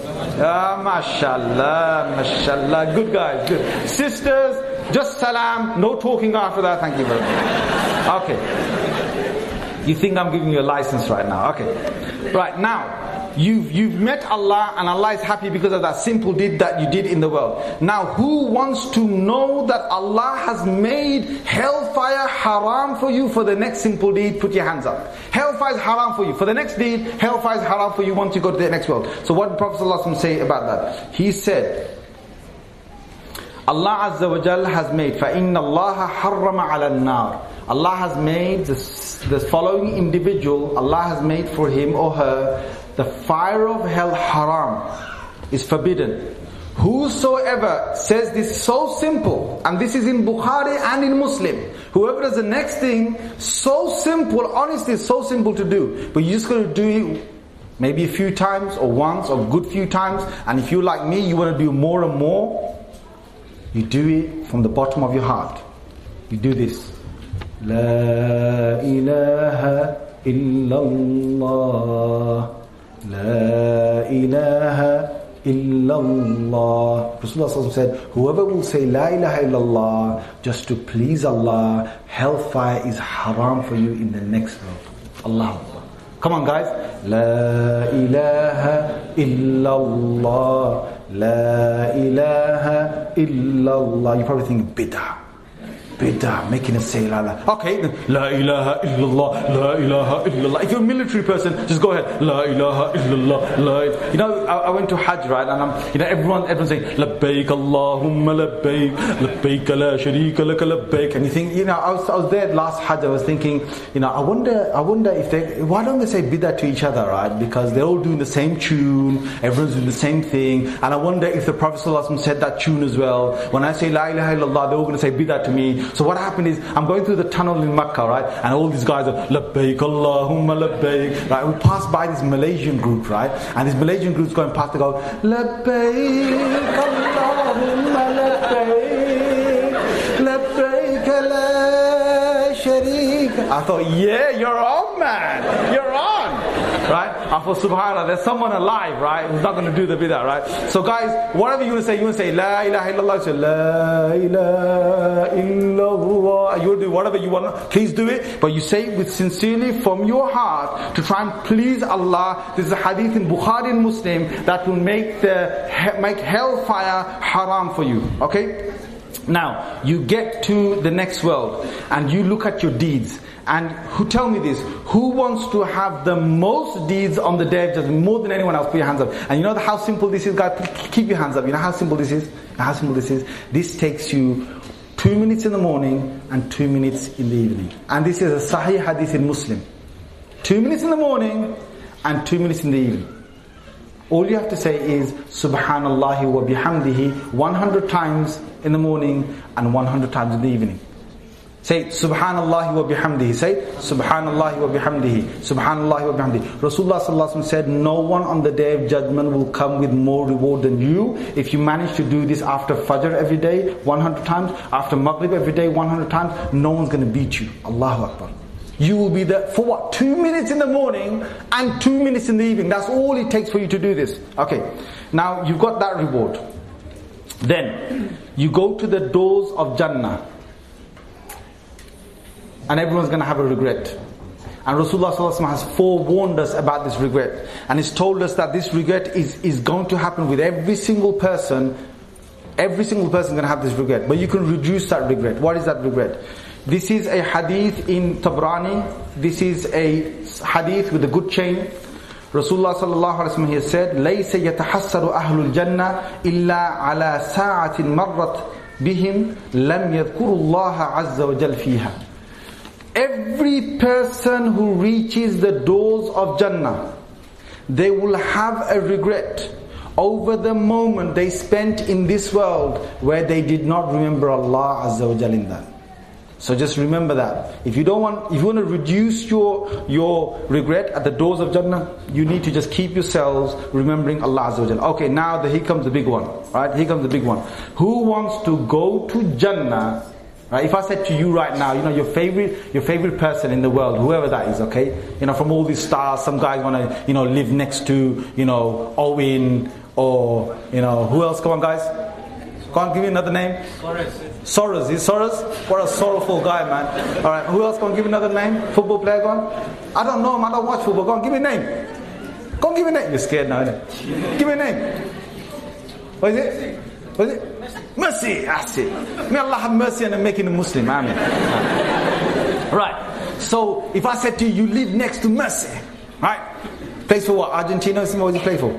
Ah, mashallah, mashallah. Good guys, good. Sisters, just salam, no talking after that, thank you very much. Okay. You think I'm giving you a license right now? Okay. Right, now, you've you've met Allah, and Allah is happy because of that simple deed that you did in the world. Now, who wants to know that Allah has made hellfire haram for you for the next simple deed? Put your hands up. Hellfire is haram for you. For the next deed, hellfire is haram for you once you go to the next world. So what did Prophet ﷺ say about that? He said, Allah Azza wa Jal has made, فَإِنَّ اللَّهَ حَرَّمَ عَلَى النَّارِ. Allah has made this, the following individual, Allah has made for him or her, the fire of hell haram, is forbidden. Whosoever says this so simple, and this is in Bukhari and in Muslim, whoever does the next thing, so simple, honestly, so simple to do, but you just got to do it maybe a few times, or once, or a good few times, and if you're like me, you want to do more and more, you do it from the bottom of your heart. You do this. La ilaha illallah. La ilaha illallah. Rasulullah said, whoever will say La ilaha illallah just to please Allah, hellfire is haram for you in the next world. Allah. Come on guys. La ilaha illallah. La ilaha illallah. You probably think bid'ah. Bid'ah, making it say la la. Okay, then La ilaha illallah, La ilaha illallah. If you're a military person, just go ahead. La ilaha illallah, La ilaha. You know, I, I went to Hajj, right? And I'm, you know, everyone, everyone's saying Labbaik Allahumma labbaik, Labbaik la sharika laka labbaik. And you think, you know, I was, I was there last Hajj. I was thinking, you know, I wonder, I wonder if they, why don't they say bid'ah to each other, right? Because they're all doing the same tune, everyone's doing the same thing. And I wonder if the Prophet ﷺ said that tune as well. When I say La ilaha illallah, they're all going to say bid'ah to me. So what happened is, I'm going through the tunnel in Makkah, right? And all these guys are Labbaik Allahumma labbaik, right? We pass by this Malaysian group, right? And this Malaysian group's going past, they go Labbaik Allahumma labbaik, Labbaik la sharika. I thought, yeah, you're on, man. You're on. Right? I thought, subhanAllah, there's someone alive, right, who's not going to do the bid'ah, right? So guys, whatever you want to say, you want to say La ilaha illallah, say La ilaha illallah. You want to do whatever you want, please do it, but you say it with sincerely from your heart to try and please Allah. This is a hadith in Bukhari and Muslim that will make the make hellfire haram for you. Okay? Now, you get to the next world and you look at your deeds. And who tell me this? Who wants to have the most deeds on the Day of Judgment more than anyone else? Put your hands up. And you know how simple this is, guys? Keep your hands up. You know how simple this is? You know how simple this is? This takes you two minutes in the morning and two minutes in the evening. And this is a Sahih hadith in Muslim. Two minutes in the morning and two minutes in the evening. All you have to say is Subhanallah wa bihamdihi one hundred times in the morning and one hundred times in the evening. Say Subhanallah wa bihamdihi. Say Subhanallah wa bihamdihi. Subhanallah wa bihamdihi. Rasulullah sallallahu alaihi wasallam said, no one on the day of judgment will come with more reward than you. If you manage to do this after Fajr every day, one hundred times, after Maghrib every day, one hundred times, no one's going to beat you. Allahu Akbar. You will be there for what? Two minutes in the morning and two minutes in the evening. That's all it takes for you to do this. Okay. Now you've got that reward. Then you go to the doors of Jannah. And everyone's going to have a regret. And Rasulullah sallallahu alaihi wasallam has forewarned us about this regret. And he's told us that this regret is, is going to happen with every single person. Every single person is going to have this regret. But you can reduce that regret. What is that regret? This is a hadith in Tabrani. This is a hadith with a good chain. Rasulullah sallallahu alaihi wasallam, he has said, لَيْسَ يَتَحَسَّرُ أَهْلُ الْجَنَّةِ إِلَّا عَلَى سَاعَةٍ مَرَّتْ بِهِمْ لَمْ يَذْكُرُوا اللَّهَ عَزَّ وَجَلْ فِيهَا. Every person who reaches the doors of Jannah, they will have a regret over the moment they spent in this world where they did not remember Allah Azza wa Jal in that. So just remember that. If you don't want, if you want to reduce your your regret at the doors of Jannah, you need to just keep yourselves remembering Allah Azza wa Jal. Okay, now the, here comes the big one. Right? Here comes the big one. Who wants to go to Jannah? Right? If I said to you right now, you know, your favorite, your favorite person in the world, whoever that is, okay? You know, from all these stars, some guys want to, you know, live next to, you know, Owen, or, you know, who else? Come on, guys. Go on, give me another name. Soros. Soros. Is Soros? What a sorrowful guy, man. All right. Who else? Go on, give me another name. Football player. Go on. I don't know him. I don't watch football. Go on, give me a name. Go on, give me a name. You're scared now, innit? Give me a name. What is it? What is it? Mercy, that's it. May Allah have mercy on him, making a Muslim. Amen. Right. So, if I said to you, you live next to Mercy, right? Plays for what? Argentina? What does he play for?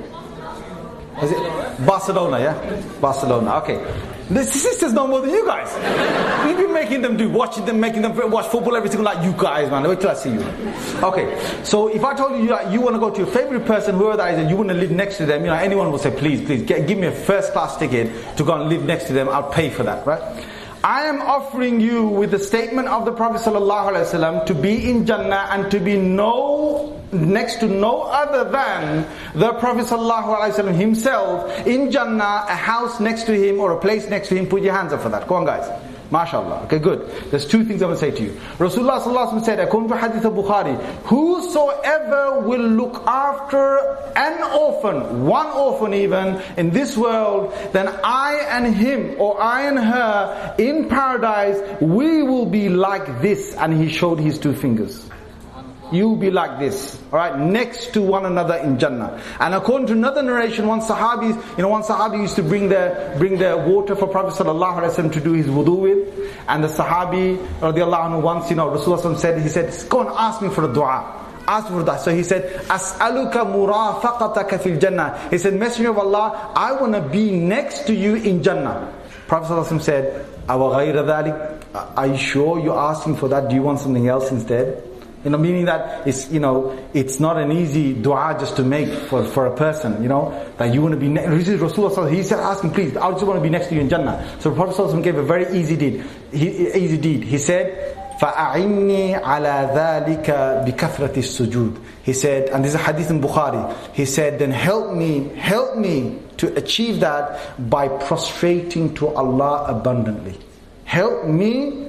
Is it Barcelona? Yeah, Barcelona. Okay. The sisters know more than you guys. We've been making them do, watching them, making them watch football every single night. You guys, man. Wait till I see you. Okay. So if I told you that you want to go to your favorite person, whoever that is, and you want to live next to them, you know, anyone will say, please, please, get, give me a first class ticket to go and live next to them. I'll pay for that, right? I am offering you with the statement of the Prophet ﷺ to be in Jannah and to be no next to no other than the Prophet ﷺ himself in Jannah, a house next to him or a place next to him. Put your hands up for that. Go on, guys. MashaAllah. Okay, good. There's two things I'm going to say to you. Rasulullah ﷺ said, according to Hadith of Bukhari, whosoever will look after an orphan, one orphan even, in this world, then I and him, or I and her, in paradise, we will be like this. And he showed his two fingers. You will be like this, alright, next to one another in Jannah. And according to another narration, one Sahabi, you know, one Sahabi used to bring the bring the water for Prophet sallallahu alaihi wasallam to do his wudu with. And the Sahabi, radiallahu anhu, once, you know, Rasulullah said, he said, go and ask me for a dua. Ask for that. So he said, As'aluka murafaqataka fil Jannah. He said, Messenger of Allah, I want to be next to you in Jannah. Prophet sallallahu alaihi wasallam said, Awa ghayra dhalik? Are you sure you're asking for that? Do you want something else instead? You know, meaning that it's, you know, it's not an easy dua just to make for, for a person, you know, that you want to be next. Rasulullah, he said, asking, please, I just want to be next to you in Jannah. So the Prophet gave a very easy deed. He, easy deed. He said, فَأَعِنِّي عَلَى ذَلِكَ بِكَثْرَةِ السُّجُودِ. He said, and this is a hadith in Bukhari, he said, then help me, help me to achieve that by prostrating to Allah abundantly. Help me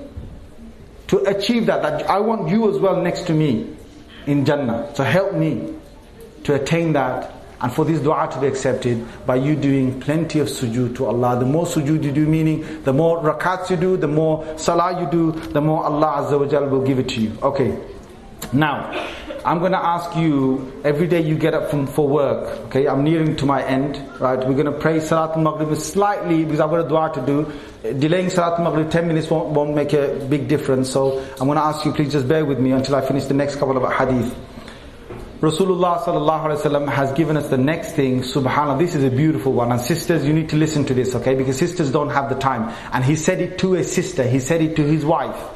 to achieve that, that I want you as well next to me in Jannah. So help me to attain that, and for this dua to be accepted by you doing plenty of sujood to Allah. The more sujood you do, meaning the more rakats you do, the more salah you do, the more Allah Azza wa Jal will give it to you. Okay. Now, I'm going to ask you, every day you get up from for work, okay, I'm nearing to my end, right, we're going to pray Salat al-Maghrib slightly, because I've got a dua to do. Delaying Salat al-Maghrib ten minutes won't, won't make a big difference, so I'm going to ask you, please just bear with me until I finish the next couple of hadith. Rasulullah sallallahu alaihi wasallam has given us the next thing, subhanAllah, this is a beautiful one, and sisters, you need to listen to this, okay, because sisters don't have the time, and he said it to a sister, he said it to his wife.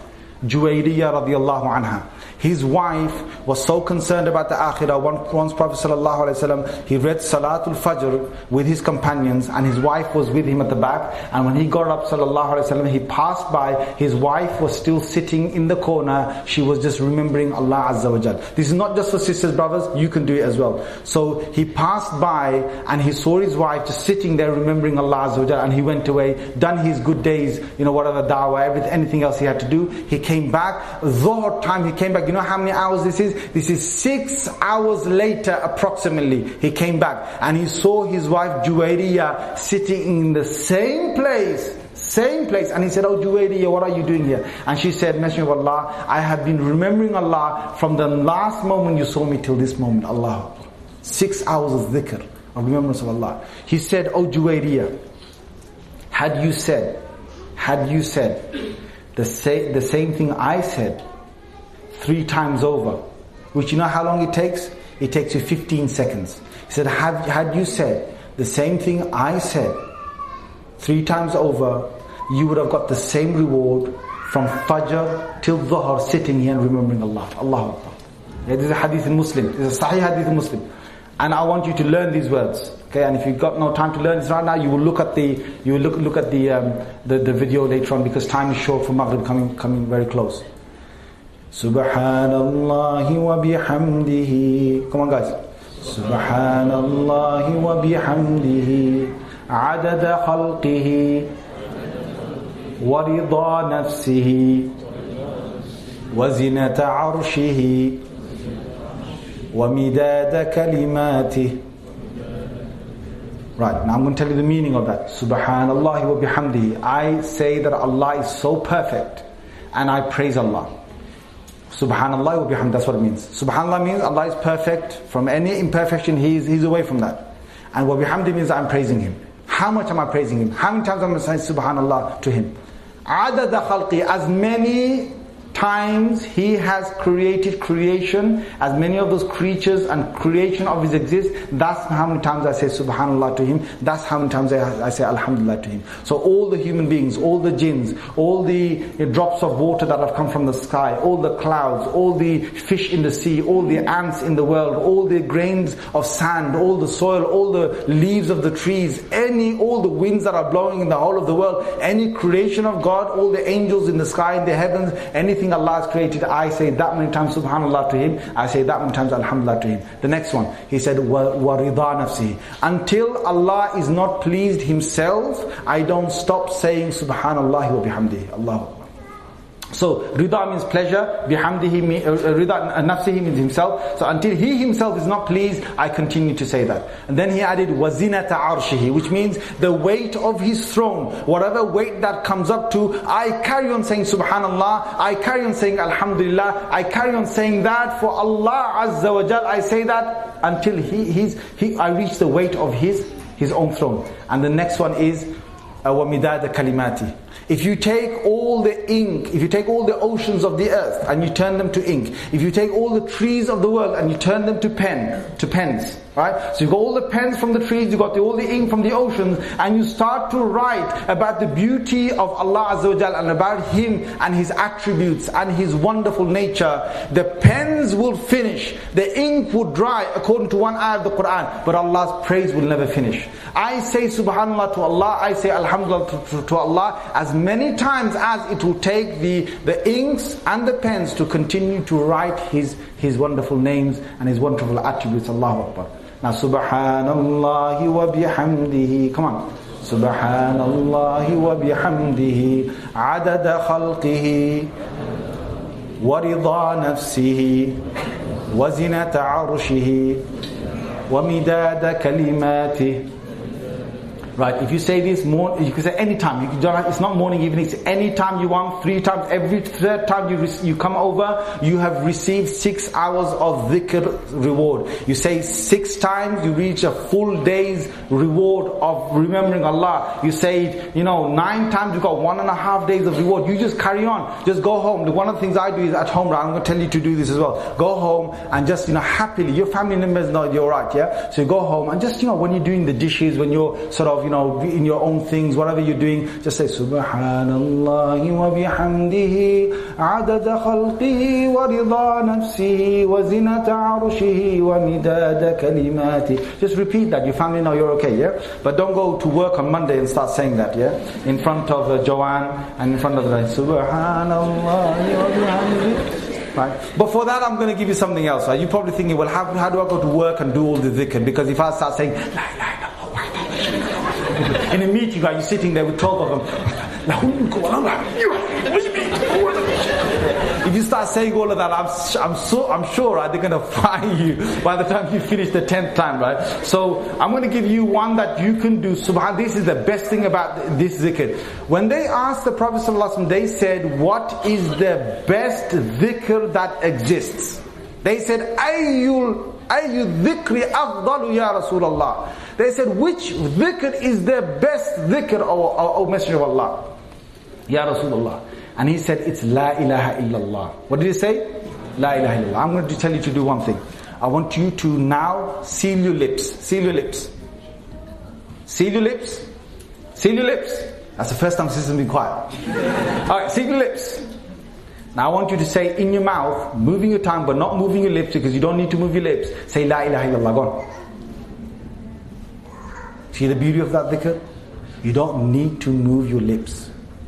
Juwayriyah radiallahu anha. His wife was so concerned about the akhirah. Once Prophet sallallahu alaihi wasallam, he read Salatul Fajr with his companions, and his wife was with him at the back. And when he got up sallallahu alaihi wasallam, he passed by. His wife was still sitting in the corner. She was just remembering Allah Azza wa Jal. This is not just for sisters, brothers. You can do it as well. So he passed by and he saw his wife just sitting there remembering Allah Azza wa Jal, and he went away, done his good days, you know, whatever da'wah, everything, anything else he had to do. He came back. Dhuhr time, he came back. You know how many hours this is? This is six hours later approximately. He came back and he saw his wife Juwayriyah sitting in the same place. Same place. And he said, "Oh Juwayriyah, what are you doing here?" And she said, "Messenger of Allah, I have been remembering Allah from the last moment you saw me till this moment." Allah. Six hours of dhikr, of remembrance of Allah. He said, "Oh Juwayriyah, had you said, had you said the, say, the same thing I said three times over," which you know how long it takes? It takes you fifteen seconds. He said, had, had you said the same thing I said three times over, you would have got the same reward from Fajr till Dhuhr, sitting here and remembering Allah. Allahu Akbar. Yeah, this is a hadith in Muslim. This is a Sahih hadith in Muslim. And I want you to learn these words. Okay, and if you've got no time to learn this right now, you will look at the you will look look at the um, the, the video later on, because time is short for Maghrib coming coming very close. Subhanallahi wa bihamdihi. Come on guys. Subhanallahi wa bihamdihi. Adada khalqihi. Wa rida nafsihi. Wa zinata arshihi. Wa midada kalimatihi. Right, now I'm going to tell you the meaning of that. Subhanallah wa bihamdihi. I say that Allah is so perfect and I praise Allah. Subhanallah wa bihamdihi, that's what it means. Subhanallah means Allah is perfect. From any imperfection, He is He's away from that. And wa bihamdihi means I'm praising Him. How much am I praising Him? How many times am I saying Subhanallah to Him? Adada khalqi, as many times He has created creation, as many of those creatures and creation of His exist, that's how many times I say Subhanallah to Him. That's how many times I, I say Alhamdulillah to Him. So all the human beings, all the jinns, all the drops of water that have come from the sky, all the clouds, all the fish in the sea, all the ants in the world, all the grains of sand, all the soil, all the leaves of the trees, any, all the winds that are blowing in the whole of the world, any creation of God, all the angels in the sky, in the heavens, anything Allah has created, I say that many times Subhanallah to Him, I say that many times Alhamdulillah to Him. The next one, he said, wa rida nafsihi. Until Allah is not pleased Himself, I don't stop saying Subhanallah wa bihamdihi. Allahu Akbar. So, rida means pleasure, bihamdihi, uh, rida nafsihi means himself. So until He Himself is not pleased, I continue to say that. And then he added, wazinata arshihi, which means the weight of His throne, whatever weight that comes up to, I carry on saying Subhanallah, I carry on saying Alhamdulillah, I carry on saying that for Allah Azza wa Jal. I say that until He, he's, he, I reach the weight of His, His own throne. And the next one is, wa midada kalimati. If you take all the ink, if you take all the oceans of the earth and you turn them to ink, if you take all the trees of the world and you turn them to pen, to pens, right? So you've got all the pens from the trees, you've got the, all the ink from the oceans, and you start to write about the beauty of Allah Azza wa Jal and about Him and His attributes and His wonderful nature. The pens will finish, the ink will dry according to one ayah of the Quran, but Allah's praise will never finish. I say Subhanallah to Allah, I say Alhamdulillah to, to, to Allah as many times as it will take the, the inks and the pens to continue to write His, His wonderful names and His wonderful attributes. Allahu Akbar. Now Subhanallah wa bihamdihi. Come on. Subhanallah wa bihamdihi. Adada khalqihi. Wa rida nafsihi. Wa zinata arshihi. Wa midada kalimatihi. Right, if you say this, more, you can say any time. You can, don't have, it's not morning, evening. It's any time you want, three times. Every third time you re- you come over, you have received six hours of dhikr reward. You say six times, you reach a full day's reward of remembering Allah. You say, you know, nine times, you got one and a half days of reward. You just carry on. Just go home. One of the things I do is at home, right? I'm going to tell you to do this as well. Go home and just, you know, happily, your family members know you're right, yeah? So you go home and just, you know, when you're doing the dishes, when you're sort of of, you know, in your own things, whatever you're doing, just say Subhanallahi wa bihamdihi adada khalqihi wa rida nafsihi wa zinata arshihi wa midada kalimati. Just repeat that. Your family know you're okay, yeah? But don't go to work on Monday and start saying that, yeah? In front of uh, Joanne and in front of the Subhanallahi wa bihamdihi. Right. But for that, I'm going to give you something else. Right? You're probably thinking, well, how, how do I go to work and do all the dhikr? Because if I start saying, La ilaha illallah, in a meeting, right, you're sitting there with twelve of them. If you start saying all of that, I'm, I'm, so, I'm sure right, they're going to fire you by the time you finish the tenth time, right? So I'm going to give you one that you can do. Subhan, this is the best thing about this zikr. When they asked the Prophet ﷺ, they said, what is the best zikr that exists? They said, Ayyul, Ayyul dhikri afdalu ya Rasulullah. They said, which dhikr is the best dhikr, O, o, o Messenger of Allah? Ya Rasulullah. And he said, it's La ilaha illallah. What did he say? La ilaha illallah. I'm going to tell you to do one thing. I want you to now seal your lips. Seal your lips. Seal your lips. Seal your lips. That's the first time sister's been quiet. Alright, seal your lips. Now I want you to say in your mouth, moving your tongue but not moving your lips, because you don't need to move your lips. Say La ilaha illallah. Go on. See the beauty of that dhikr? You don't need to move your lips.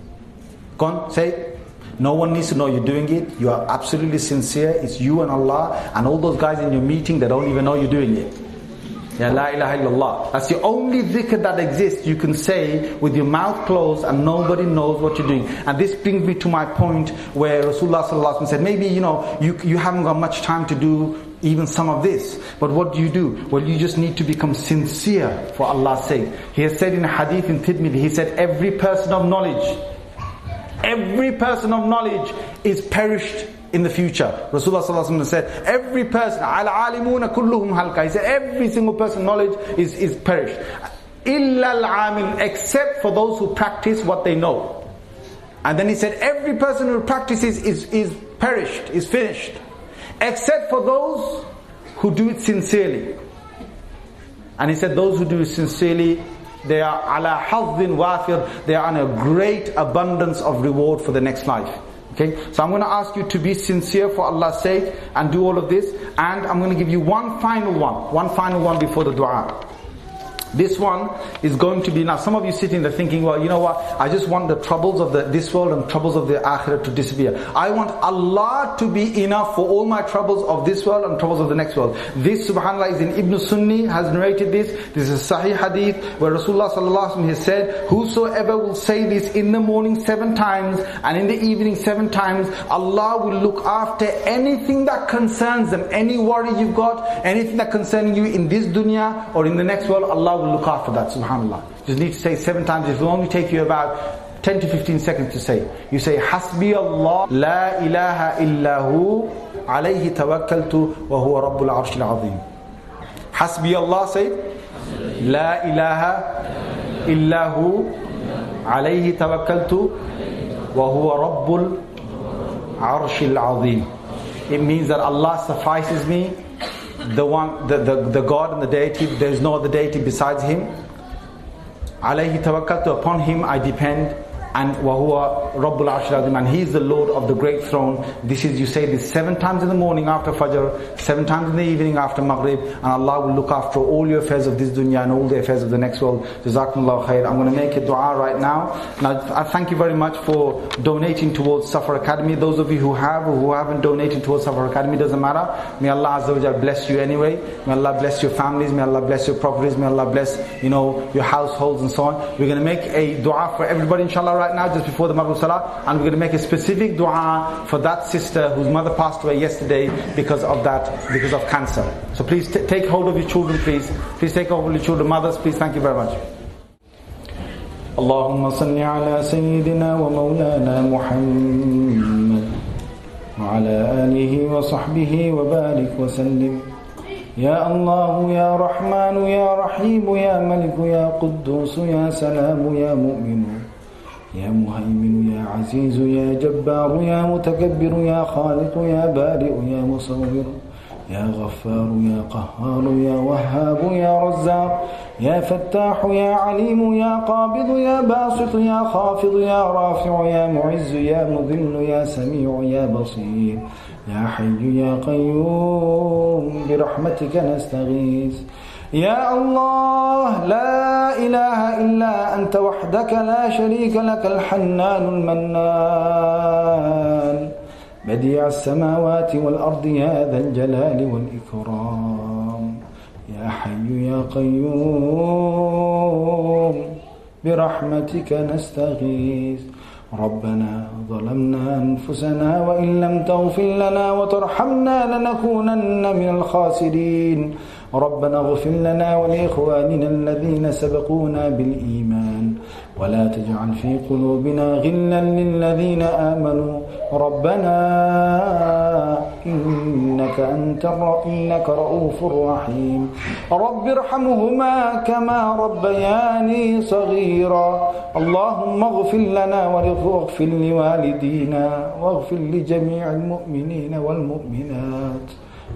Go on, say it. No one needs to know you're doing it. You are absolutely sincere. It's you and Allah. And all those guys in your meeting, they don't even know you're doing it. Ya La ilaha illallah. That's the only dhikr that exists you can say with your mouth closed and nobody knows what you're doing. And this brings me to my point where Rasulullah sallallahu alaihi wasallam said, maybe you know you, you haven't got much time to do even some of this. But what do you do? Well, you just need to become sincere for Allah's sake. He has said in a hadith in Tirmidhi, he said, every person of knowledge, every person of knowledge is perished in the future. Rasulullah sallallahu alaihi wasallam said, every person, al-alimuna kulluhum halka. He said, every single person of knowledge is, is perished. Illa al-amil, except for those who practice what they know. And then he said, every person who practices is, is perished, is finished. Except for those who do it sincerely. And he said, those who do it sincerely, they are ala hadhin wafir, they are on a great abundance of reward for the next life. Okay, so I'm going to ask you to be sincere for Allah's sake and do all of this. And I'm going to give you one final one, one final one before the dua. This one is going to be, now some of you sitting there thinking, well, you know what, I just want the troubles of the, this world and troubles of the akhirah to disappear. I want Allah to be enough for all my troubles of this world and troubles of the next world. This, subhanAllah, is in Ibn Sunni, has narrated this. This is a Sahih Hadith where Rasulullah sallallahu alaihi wasallam has said, whosoever will say this in the morning seven times and in the evening seven times, Allah will look after anything that concerns them, any worry you've got, anything that concerns you in this dunya or in the next world, Allah will look after that, subhanAllah. Just need to say seven times. It will only take you about ten to fifteen seconds to say. You say, Hasbi Allah, La ilaha illahu, alayhi tawakkaltu, wa huwa rabbul arshil azim. Hasbi Allah, say, La ilaha illahu, alayhi tawakkaltu, wa huwa rabbul arshil azim. It means that Allah suffices me, the one, the, the, the God and the deity, there is no other deity besides Him. Alayhi tawakkaltu, upon Him I depend. And وَهُوَ رَبُّ الْعَرْشِ الْعَظِيمِ, and He is the Lord of the great throne. This is, you say this seven times in the morning after Fajr, seven times in the evening after Maghrib, and Allah will look after all your affairs of this dunya and all the affairs of the next world. Jazakumullahu khair. I'm going to make a dua right now. Now, I thank you very much for donating towards Safar Academy. Those of you who have or who haven't donated towards Safar Academy, doesn't matter. May Allah Azza wa Jalla bless you anyway. May Allah bless your families. May Allah bless your properties. May Allah bless, you know, your households and so on. We're going to make a dua for everybody, inshallah, right now, just before the Maghrib Salah, and we're going to make a specific dua for that sister whose mother passed away yesterday because of that, because of cancer. So please t- take hold of your children, please. Please take hold of your children. Mothers, please, thank you very much. Allahumma salli ala Sayyidina wa Mawlana Muhammad wa ala alihi wa sahbihi wa barik wa sallim. Ya Allah, Ya Rahman, Ya Rahim, Ya Malik, Ya Quddus, Ya Salam, Ya Mu'min, يا مهيمن يا عزيز يا جبار يا متكبر يا خالق يا بارئ يا مصور يا غفار يا قهار يا وهاب يا رزاق يا فتاح يا عليم يا قابض يا باسط يا خافض يا رافع يا معز يا مذل يا سميع يا بصير يا حي يا قيوم برحمتك نستغيث يا الله لا إله إلا أنت وحدك لا شريك لك الحنان المنان بديع السماوات والأرض يا ذا الجلال والإكرام يا حي يا قيوم برحمتك نستغيث ربنا ظلمنا أنفسنا وإن لم تغفر لنا وترحمنا لنكونن من الخاسرين ربنا اغفر لنا ولإخواننا الذين سبقونا بالإيمان ولا تجعل في قلوبنا غلا للذين آمنوا ربنا إنك أنت إنك رؤوف رحيم رب ارحمهما كما ربياني صغيرا اللهم اغفر لنا واغفر لوالدينا واغفر لجميع المؤمنين والمؤمنات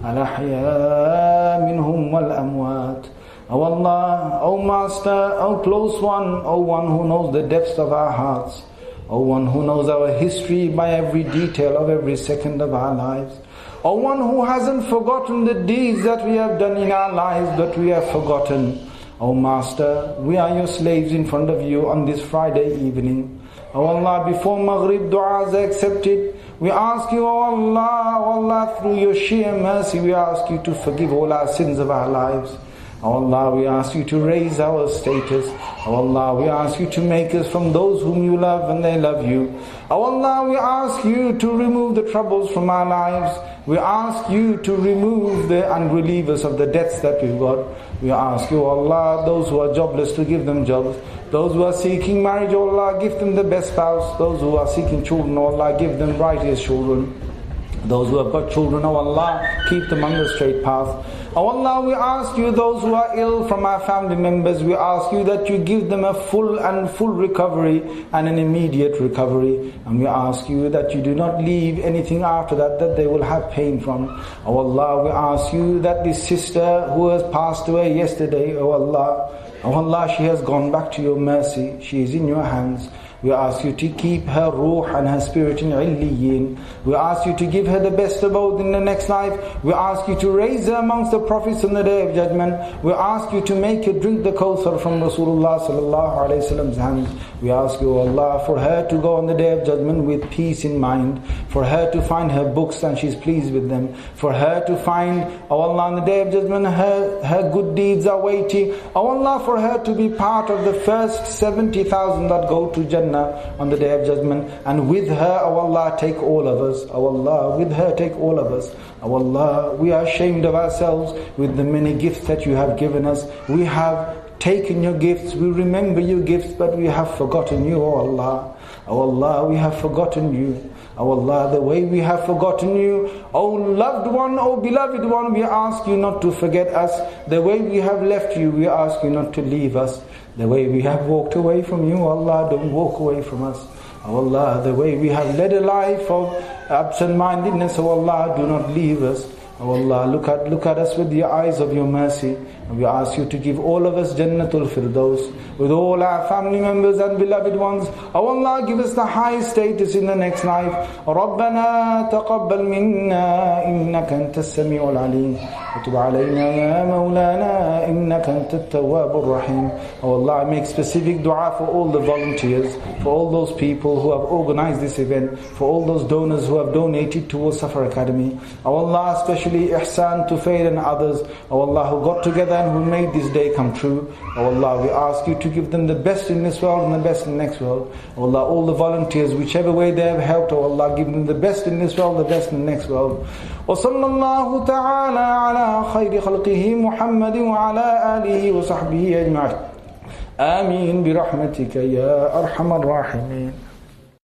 الأحياء منهم والأموات. O Allah, O Master, O close one, O one who knows the depths of our hearts, O one who knows our history by every detail of every second of our lives, O one who hasn't forgotten the deeds that we have done in our lives but we have forgotten. O Master, we are your slaves in front of you on this Friday evening. O Allah, before Maghrib du'as are accepted, we ask you, O Allah, O Allah, through your sheer mercy, we ask you to forgive all our sins of our lives. O Allah, we ask you to raise our status. O Allah, we ask you to make us from those whom you love and they love you. O Allah, we ask you to remove the troubles from our lives. We ask you to remove the and relieve us of the debts that we've got. We ask you, O Allah, those who are jobless to give them jobs. Those who are seeking marriage, O Allah, give them the best spouse. Those who are seeking children, O Allah, give them righteous children. Those who have got children, O Allah, keep them on the straight path. O Allah, we ask you, those who are ill from our family members, we ask you that you give them a full and full recovery and an immediate recovery. And we ask you that you do not leave anything after that that they will have pain from. O Allah, we ask you that this sister who has passed away yesterday, O Allah, O Allah, she has gone back to your mercy. She is in your hands. We ask you to keep her ruh and her spirit in Illiyin. We ask you to give her the best abode in the next life. We ask you to raise her amongst the prophets on the day of judgment. We ask you to make her drink the Kawthar from Rasulullah sallallahu alayhi wa sallam's hands. We ask you, Allah, for her to go on the day of judgment with peace in mind. For her to find her books and she's pleased with them. For her to find, oh Allah, on the day of judgment, her, her good deeds are weighty. Oh Allah, for her to be part of the first seventy thousand that go to Jannah on the day of judgment, and with her, oh Allah, take all of us. Oh Allah, with her take all of us. Oh Allah, we are ashamed of ourselves with the many gifts that you have given us. We have taken your gifts, we remember your gifts, but we have forgotten you, oh Allah. Oh Allah, we have forgotten you. Oh Allah, the way we have forgotten you, oh loved one, oh beloved one, we ask you not to forget us. The way we have left you, we ask you not to leave us. The way we have walked away from you, Allah, don't walk away from us. Oh Allah, the way we have led a life of absent-mindedness, oh Allah, do not leave us. Oh Allah, look at look at us with the eyes of your mercy. And we ask you to give all of us Jannatul Firdaus, with all our family members and beloved ones. Oh Allah, give us the high status in the next life. رَبَّنَا تَقَبَّلْ مِنَّا إِنَّكَ أَنْتَ السَّمِيعُ الْعَلِيمُ وَتُبْ عَلَيْنَا يَا مَوْلَانَا إِنَّكَ أَنْتَ التَّوَّابُ الرَّحِيمُ. Oh Allah, I make specific dua for all the volunteers, for all those people who have organized this event, for all those donors who have donated towards Safar Academy. Oh Allah, especially Ihsan, Tufail and others, oh Allah, who got together and who made this day come true. Oh Allah, we ask you to give them the best in this world and the best in the next world. Oh Allah, all the volunteers, whichever way they have helped, oh Allah, give them the best in this world, the best in the next world. وصلى الله تعالى على خير خلقه محمد وعلى آله وصحبه أجمعين. آمين برحمتك يا أرحم الراحمين.